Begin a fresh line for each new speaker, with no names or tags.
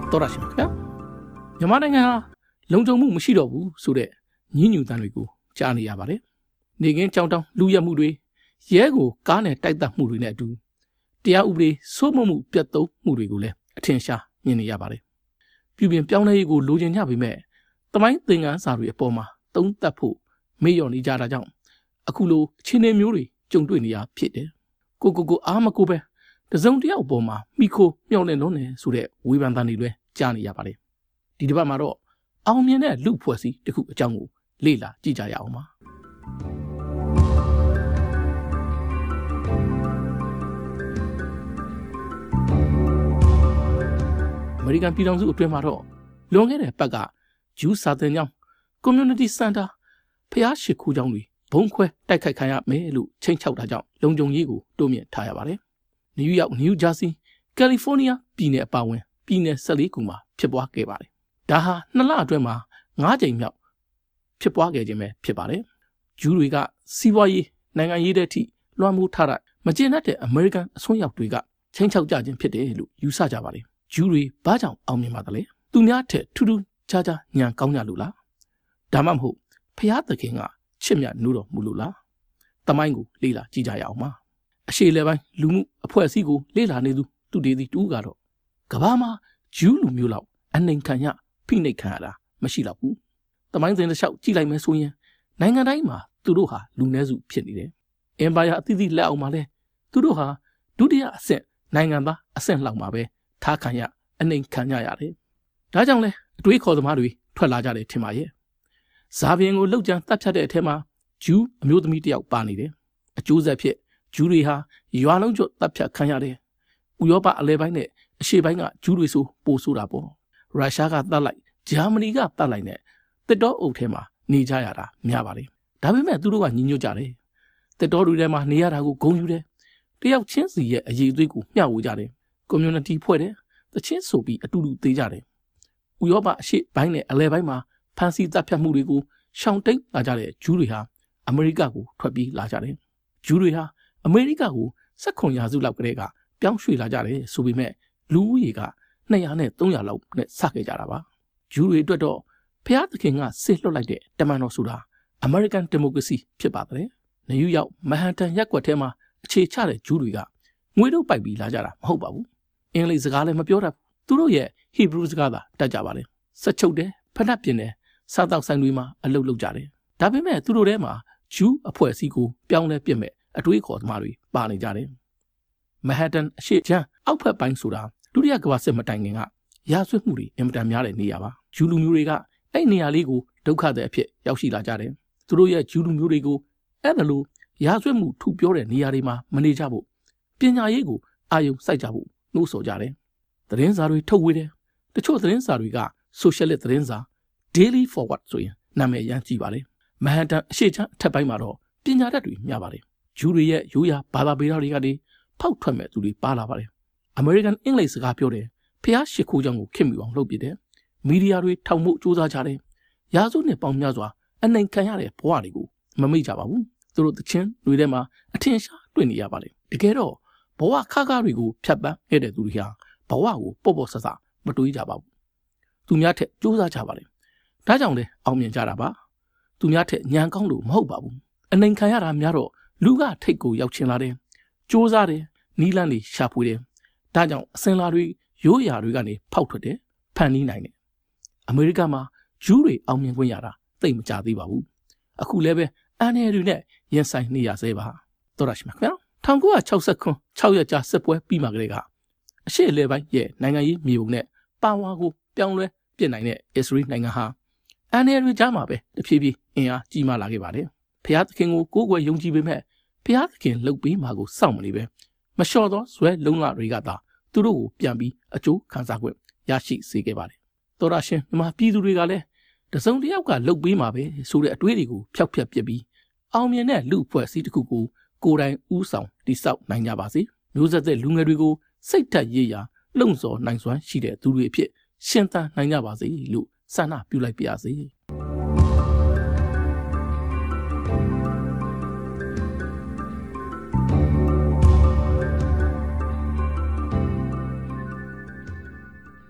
တော်ရရှိမှာခင်ဗျာမြန်မာနိုင်ငံဟာလုံခြုံမှုမရှိတော့ဘူးဆိုတဲ့ညှဉ်းညူတမ်းတွေကိုကြားနေရပါတယ်နေကင်းကြောင်တောင်လူရက်မှုတွေရဲကိုကားနဲ့တိုက်တက်မှုတွေနဲ့အတူတရားဥပဒေစိုးမိုးမှုပြတ်သုံးမှုတွေကိုလည်းအထင်ရှားမြင်နေရပါတယ်ပြုပြင်ပြောင်းလဲရေးကိုလိုချင်ကြပေမဲ့သမိုင်းသင်ခန်းစာတွေအပေါ်မှာသုံးသပ်ဖို့မေ့လျော့နေကြတာကြောင့်အခုလိုအခြေအနေမျိုးတွေကြုံတွေ့နေရဖြစ်တယ်ကိုအားမကိုပဲတစုံတယောက်အပေါ်မှာမိခိုမျှော်လင့်လုံးနေဆိုတဲ့ဝေဖန်သံတွေလည်းကြားနေရပါတယ်ဒီတစ်ပတ်မှာတော့အောင်မြင်တဲ့လူဖွဲ့စည်းတစ်ခုအကြောင်းကိုလေ့လာကြည့်ကြရအောင်ပါအမေရိကန်ပြည်ထောင်စုအတွင်းမှာတော့လွန်ခဲ့တဲ့ပတ်ကဂျူးစာသင်ကျောင်း Community Center ဖျားရှိခိုးကျောင်းတွေဘုံခွဲတိုက်ခိုက်ခံရမယ်လို့ချိန်ချောက်တာကြောင့်လုံခြုံရေးကိုတိုးမြှင့်ထားရပါတယ်နယူးယောက်နယူးဂျာစီကယ်လီဖိုးနီးယားပြည်နယ်အပါအဝင်ပြည်နယ်14ခုမှာဖြစ်ပွားခဲ့ပါတယ်ဒါဟာ2လအတွင်းမှာ9ကြိမ်မြောက်ဖြစ်ပွားခဲ့ခြင်းပဲဖြစ်ပါတယ်ဂျူးတွေကစီးပွားရေးနိုင်ငံရေးတဲ့အထိလွှမ်းမိုးထားတာမကျေနပ်တဲ့အမေရိကန်အစွန်းရောက်တွေကချိန်ချောက်ကြခြင်းဖြစ်တယ်လို့ယူဆကြပါတယ်ဂျူးတွေဘာကြောင့်အောင်မြင်ပါသလဲသူများထက်ထူးထူးခြားခြားဉာဏ်ကောင်းကြလို့လားဒါမှမဟုတ်ဖျားသခင်ကချစ်မြတ်နိုးတော်မူလို့လားတမိုင်းကိုလေ့လာကြည့်ကြရအောင်ပါအရှေ့လေပိုင်းလူမှုအဖွဲ့အစည်းကိုလေ့လာနေသူတေသီတူကတော့ကဘာမှာဂျူးလူမျိုးလောက်အနှိမ်ခံရဖိနှိပ်ခံရတာမရှိတော့ဘူးတမိုင်းစဉ်တစ်လျှောက်ကြည့်လိုက်မယ်ဆိုရင်နိုင်ငံတိုင်းမှာသူတို့ဟာလူနည်းစုဖြစ်နေတယ်အင်ပါယာအသီးသီးလက်အောက်မှာလဲသူတို့ဟာဒုတိယအဆင့်နိုင်ငံသားအဆင့်လောက်မှာပဲထားခံရအနှိမ်ခံရရတယ်ဒါကြောင့်လဲအတွေးခေါ်သမားတွေထွက်လာကြတယ်ထင်ပါရဲ့ဇာပြင်ကိုလှုပ်ကြံတပ်ဖြတ်တဲ့အထက်မှာဂျူးအမျိုးသမီးတစ်ယောက်ပါနေတယ်အကျိုးဆက်ဖြစ်ဂျူးတွေဟာရွာလုံးကျွတ်တပ်ဖြတ်ခံရတယ်ဥရောပအလဲပိုင်းနဲ့အရှေ့ပိုင်းကဂျူးတွေဆိုပိုဆိုးတာပေါ့ရုရှားကတတ်လိုက်ဂျာမနီကတတ်လိုက်နဲ့တစ်တောအုပ်ထဲမှာနေကြရတာများပါလေဒါပေမဲ့သူတို့ကညီညွတ်ကြတယ်တစ်တောတွေထဲမှာနေရတာကိုဂုဏ်ယူတယ်တယောက်ချင်းစီရဲ့အရေးအသွေးကိုမျှဝေကြတယ် community ဖွဲ့တယ်တချင်းဆိုပြီးအတူတူသေးကြတယ်ဥရောပအရှေ့ပိုင်းနဲ့အလဲပိုင်းမှာဖန်စီတပ်ဖြတ်မှုတွေကိုရှောင်တိန်လာကြတဲ့ဂျူးတွေဟာအမေရိကကိုထွက်ပြေးလာကြတယ်ဂျူးတွေဟာအမေရိကကို19ရာစုလောက်ကတည်းကပြောင်းရွှေ့လာကြတယ်ဆိုပေမဲ့လူဦးရေက200နဲ့300လောက်နဲ့စခဲ့ကြတာပါဂျူးတွေအတွက်တော့ဖျားသခင်ကဆေးလွှတ်လိုက်တဲ့တမန်တော်ဆိုတာ American Democracy ဖြစ်ပါတယ်နယူးယောက်မန်ဟန်တန်ရပ်ကွက်ထဲမှာအခြေချတဲ့ဂျူးတွေကငွေတို့ပိုက်ပြီးလာကြတာမဟုတ်ပါဘူးအင်္ဂလိပ်စကားလည်းမပြောတတ်ဘူးသူတို့ရဲ့ဟီဘရူးစကားသာတတ်ကြပါတယ်စက်ချုပ်တယ်ဖက်နှက်ပြင်းတယ်စားတောက်ဆိုင်တွေမှာအလုပ်လုပ်ကြတယ်ဒါပေမဲ့သူတို့ထဲမှာဂျူးအဖွဲ့အစည်းကိုပြောင်းလဲပြစ်မဲ့အတွေးခေါ်သမားတွေပါနေကြတယ်မန်ဟန်တန်အရှေ့ချမ်းအောက်ဖက်ပိုင်းဆိုတာဒုတိယကမ္ဘာစစ်မတိုင်ခင်ကရာဇဝတ်မှုတွေအင်မတန်များတဲ့နေရာပါဂျူးလူမျိုးတွေကအဲ့နေရာလေးကိုဒုက္ခတဲ့အဖြစ်ရောက်ရှိလာကြတယ်သူတို့ရဲ့ဂျူးလူမျိုးတွေကိုအဲ့ဒါလိုရာဇဝတ်မှုထူပြောတဲ့နေရာတွေမှာမနေကြဖို့ပညာရေးကိုအာရုံစိုက်ကြဖို့နှိုးဆော်ကြတယ်သတင်းစာတွေထုတ်ဝေတယ်တချို့သတင်းစာတွေက Socialist သတင်းစာ Daily Forward ဆိုရင်နာမည်ရမ်းကြီးပါတယ်မန်ဟန်တန်အရှေ့ချမ်းအထက်ပိုင်းမှာတော့ပညာတတ်တွေများပါတယ်ဂျူးတွေရဲ့ရိုးရာဘာသာပေတွေကနေဖောက်ထွက်မဲ့သူတွေပါလာပါတယ်အမေရိကန်အင်္ဂလိပ်စကားပြောတယ်ဖျားရှိခိုးကြောင်ကိုခင်မိအောင်လုပ်ပြတယ်မီဒီယာတွေထောက်မှုစူးစမ်းကြတယ်ရာစုနှစ်ပေါင်းများစွာအနိုင်ခံရတဲ့ဘဝတွေကိုမမေ့ကြပါဘူးသူတို့တချင်းတွေထဲမှာအထင်ရှားတွေ့နေရပါတယ်တကယ်တော့ဘဝခါကားတွေကိုဖြတ်ပန်းခဲ့တဲ့သူတွေဟာဘဝကိုပေါ့ဆဆမတွေးကြပါဘူးသူများထက်စူးစမ်းကြပါတယ်ဒါကြောင့်လေအောင်မြင်ကြတာပါသူများထက်ညံကောင်းလို့မဟုတ်ပါဘူးအနိုင်ခံရတာများတော့လူကထိတ်ကိုရောက်ချင်လာတယ်စူးစမ်းတယ်နီးလန်းတွေရှာဖွေတယ်ဒါကြောင့်အစင်လာတွေရိုးရာတွေကနေဖောက်ထွက်တယ်ဖန်နီးနိုင်တယ်အမေရိကမှာဂျူးတွေအောင်မြင်ခွင့်ရတာသိပ်မကြသေးပါဘူးအခုလည်းပဲအန်ရတွေနဲ့ရင်ဆိုင်နေရသေးပါတော်ရရှိမှာခင်ဗျာ1969 6ရက်ကြာစစ်ပွဲပြီးမှကလေးကအရှေ့အလယ်ပိုင်းရဲ့နိုင်ငံရေးမြေပုံနဲ့ပါဝါကိုပြောင်းလဲပြစ်နိုင်တဲ့အစ္စရေးနိုင်ငံဟာအန်ရတွေကြားမှာပဲတဖြည်းဖြည်းအင်အားကြီးမားလာခဲ့ပါတယ်ဖျားသခင်ကိုကိုးကွယ်ယုံကြည်ပေမဲ့ဖျားသခင်လှုပ်ပြီးမှကိုစောင့်မနေပဲမလျှော့သောဇွဲလုံးလာတွေကသာသူတို့ကိုပြန်ပြီးအကျိုးခံစား권ရရှိစေခဲ့ပါတယ်တော်ရရှင်မြန်မာပြည်သူတွေကလည်းတစုံတစ်ယောက်ကလှုပ်ပြီးမှပဲဆိုတဲ့အတွေးတွေကိုဖျောက်ဖျက်ပစ်ပြီးအောင်မြင်တဲ့လူအဖွဲ့အစည်းတစ်ခုကိုကိုယ်တိုင်ဦးဆောင်တည်ဆောက်နိုင်ကြပါစေမျိုးဆက်တဲ့လူငယ်တွေကိုစိတ်ဓာတ်ရေးရာလှုံ့ဆော်နိုင်စွမ်းရှိတဲ့သူတွေအဖြစ်ရှင်သန်နိုင်ကြပါစေလို့ဆန္ဒပြုလိုက်ပါရစေ